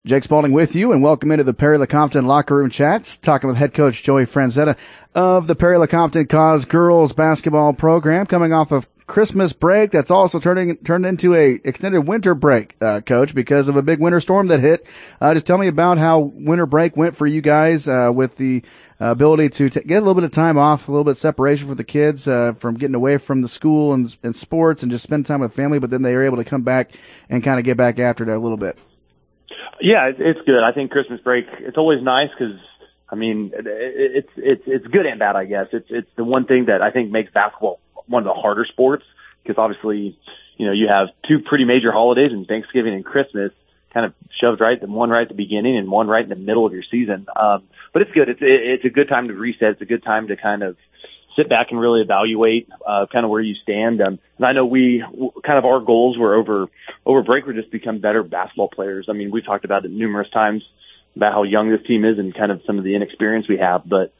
Jake Spalding with you, and welcome into the Perry LeCompton Locker Room Chats, talking with head coach Joey Franzetta of the Perry LeCompton Cause girls basketball program, coming off of Christmas break that's also turned into a extended winter break, Coach, because of a big winter storm that hit. Just tell me about how winter break went for you guys with the ability to get a little bit of time off, a little bit of separation for the kids from getting away from the school and sports and just spend time with family, but then they were able to come back and kind of get back after it a little bit. Yeah, it's good. I think Christmas break, it's always nice because, I mean, it's good and bad, I guess. It's the one thing that I think makes basketball one of the harder sports because obviously, you know, you have two pretty major holidays and Thanksgiving and Christmas kind of shoved one right at the beginning and one right in the middle of your season. But it's good. It's a good time to reset. It's a good time to kind of sit back and really evaluate kind of where you stand. And I know our goals were over break were just become better basketball players. I mean, we've talked about it numerous times about how young this team is and kind of some of the inexperience we have, but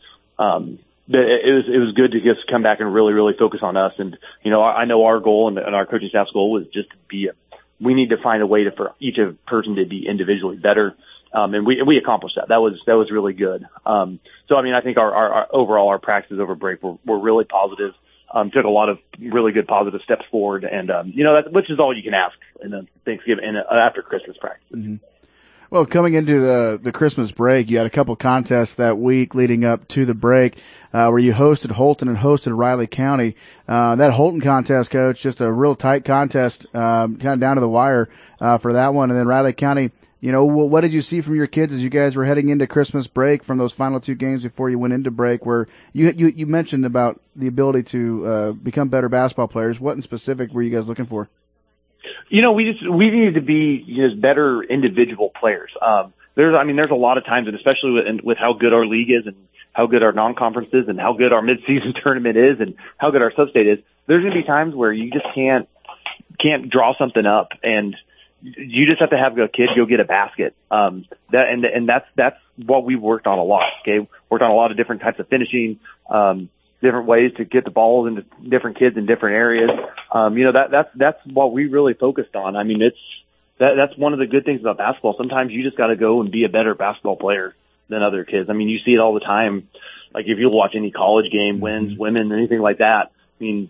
it was good to just come back and really, really focus on us. And, you know, I know our goal and our coaching staff's goal was just to we need to find a way for each person to be individually better. And we accomplished that. That was really good. So, I mean, I think our overall, our practices over break were really positive. Took a lot of really good positive steps forward. And, you know, which is all you can ask in a Thanksgiving and after Christmas practice. Mm-hmm. Well, coming into the Christmas break, you had a couple contests that week leading up to the break, where you hosted Holton and hosted Riley County. That Holton contest, Coach, just a real tight contest, kind of down to the wire, for that one. And then Riley County, you know, what did you see from your kids as you guys were heading into Christmas break from those final two games before you went into break, where you mentioned about the ability to become better basketball players? What in specific were you guys looking for? You know, we needed to be just better individual players. There's a lot of times, and especially with how good our league is and how good our non-conference is and how good our mid-season tournament is and how good our sub-state is, there's going to be times where you just can't draw something up, and you just have to have a kid go get a basket. That's what we've worked on a lot. Okay, worked on a lot of different types of finishing, different ways to get the balls into different kids in different areas. You know, that's what we really focused on. I mean, that's one of the good things about basketball. Sometimes you just got to go and be a better basketball player than other kids. I mean, you see it all the time. Like if you watch any college game, wins, women, anything like that. I mean,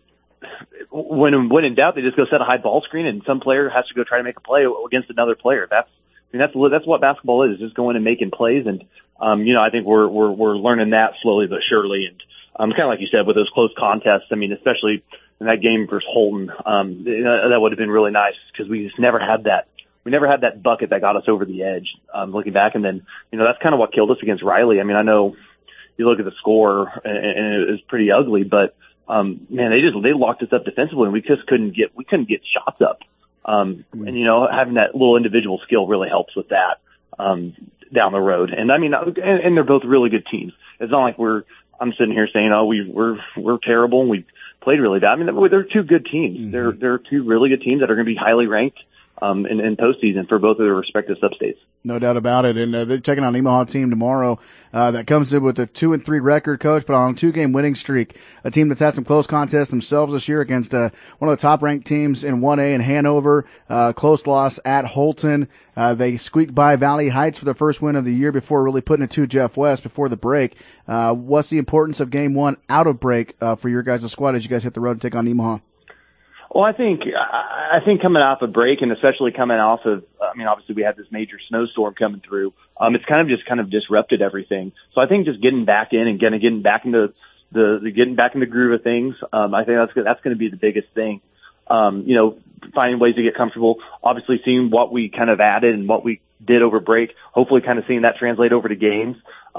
when in doubt, they just go set a high ball screen and some player has to go try to make a play against another player. That's what basketball is, just going and making plays. And, you know, I think we're learning that slowly but surely. And, kind of like you said, with those close contests, I mean, especially in that game versus Holton, that would have been really nice because we just never had that. We never had that bucket that got us over the edge, looking back. And then, you know, that's kind of what killed us against Riley. I mean, I know you look at the score and it was pretty ugly, but, man, they locked us up defensively and we just couldn't get shots up. And, you know, having that little individual skill really helps with that, down the road. And I mean, and they're both really good teams. It's not like I'm sitting here saying, oh, we're terrible and we played really bad. I mean, they're two good teams. Mm-hmm. They're two really good teams that are going to be highly ranked in postseason for both of their respective substates. No doubt about it. And they're checking on an Omaha team tomorrow that comes in with a 2-3 record, Coach, but on a 2-game winning streak. A team that's had some close contests themselves this year against one of the top-ranked teams in 1A in Hanover. Close loss at Holton. They squeaked by Valley Heights for the first win of the year before really putting it to Jeff West before the break. What's the importance of Game 1 out of break for your guys' squad as you guys hit the road and take on Omaha? Well, I think coming off a break and especially coming off of, I mean, obviously we had this major snowstorm coming through. It's kind of disrupted everything. So I think just getting back in and getting back into getting back in the groove of things. I think that's going to be the biggest thing. You know, finding ways to get comfortable, obviously seeing what we kind of added and what we did over break, hopefully kind of seeing that translate over to games.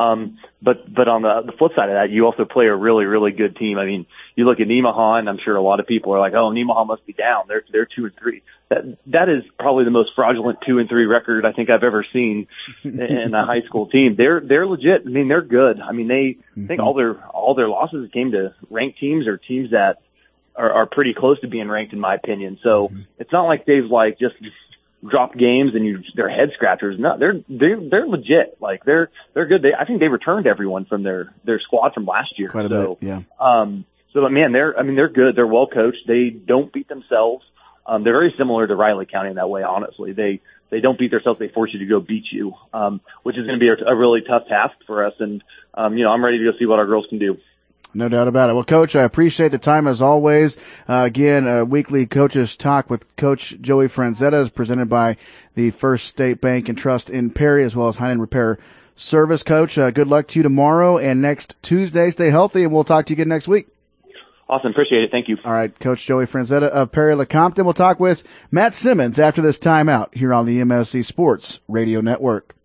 But on the flip side of that, you also play a really, really good team. I mean, you look at Nemaha, and I'm sure a lot of people are like, oh, Nemaha must be down. They're 2-3. That is probably the most fraudulent 2-3 record I think I've ever seen in a high school team. They're legit. I mean, they're good. I mean, I think all their losses came to ranked teams or teams that are pretty close to being ranked in my opinion. So it's not like they've like just drop games and they're head scratchers. No, they're legit. Like they're good. I think they returned everyone from their squad from last year. Quite a bit, yeah. So man, they're good. They're well coached. They don't beat themselves. They're very similar to Riley County in that way. Honestly, they they don't beat themselves, they force you to go beat you, which is going to be a really tough task for us. And, I'm ready to go see what our girls can do. No doubt about it. Well, Coach, I appreciate the time as always. Again, weekly Coaches Talk with Coach Joey Franzetta is presented by the First State Bank and Trust in Perry, as well as Heinen Repair Service. Coach, good luck to you tomorrow and next Tuesday. Stay healthy, and we'll talk to you again next week. Awesome. Appreciate it. Thank you. All right, Coach Joey Franzetta of Perry-Lecompton. We'll talk with Matt Simmons after this timeout here on the MSC Sports Radio Network.